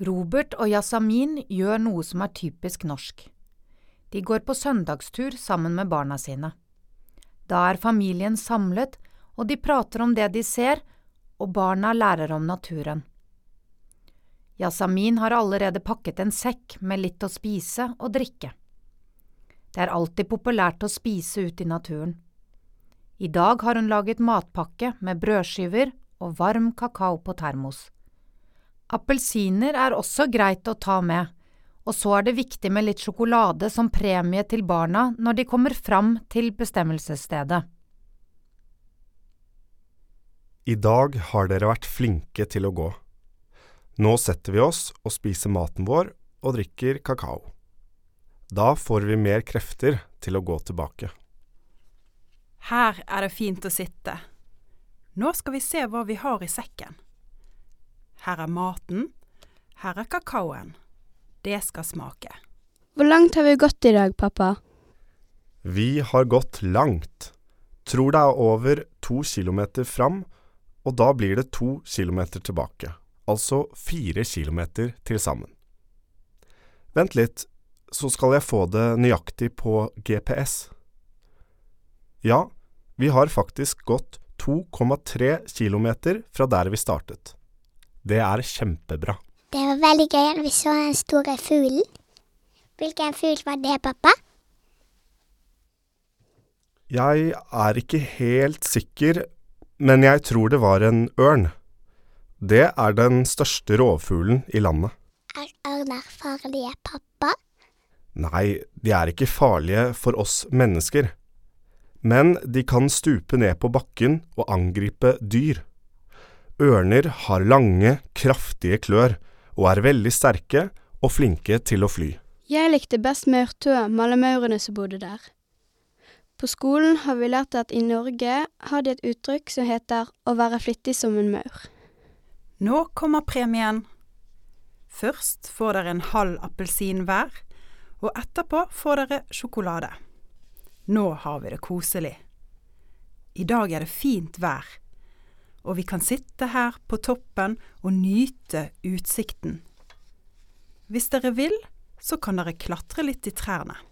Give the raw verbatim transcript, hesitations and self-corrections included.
Robert og Yasamin gjør noe som er typisk norsk. De går på søndagstur sammen med barna sine. Da er familien samlet, og de prater om det de ser, og barna lærer om naturen. Yasamin har allerede pakket en sekk med litt å spise og drikke. Det er alltid populært å spise ut i naturen. I dag har hun laget matpakke med brødskiver og varm kakao på termos. Appelsiner er også greit å ta med, og så er det viktig med litt sjokolade som premie til barna når de kommer fram til bestemmelsesstedet. I dag har dere vært flinke til å gå. Nå setter vi oss og spiser maten vår og drikker kakao. Da får vi mer krefter til å gå tilbake. Her er det fint å sitte. Nå skal vi se hva vi har i sekken. Her er maten, her er kakaoen. Det skal smake. Hvor langt har vi gått i dag, pappa? Vi har gått langt. Tror det er over to kilometer fram, og da blir det to kilometer tilbake. Altså fire kilometer til sammen. Vent litt, så skal jeg få det nøyaktig på G P S. Ja, vi har faktisk gått to komma tre kilometer fra der vi startet. Det er kjempebra. Det var veldig gøy at vi så den store fuglen. Hvilken fugl var det, pappa? Jeg er ikke helt sikker, men jeg tror det var en ørn. Det er den største rovfuglen i landet. Er ørner farlige, pappa? Nei, de er ikke farlige for oss mennesker. Men de kan stupe ned på bakken og angripe dyr. Ørner har lange, kraftige klør, og er veldig sterke og flinke til å fly. Jeg likte best maurtue med alle maurene som bodde der. På skolen har vi lært at i Norge har de et uttrykk som heter å være flittig som en maur. Nå kommer premien. Først får dere en halv appelsin hver, og etterpå får dere sjokolade. Nå har vi det koselig. I dag er det fint vær, og vi kan sitte her på toppen og nyte utsikten. Hvis dere vil, så kan dere klatre litt i trærne.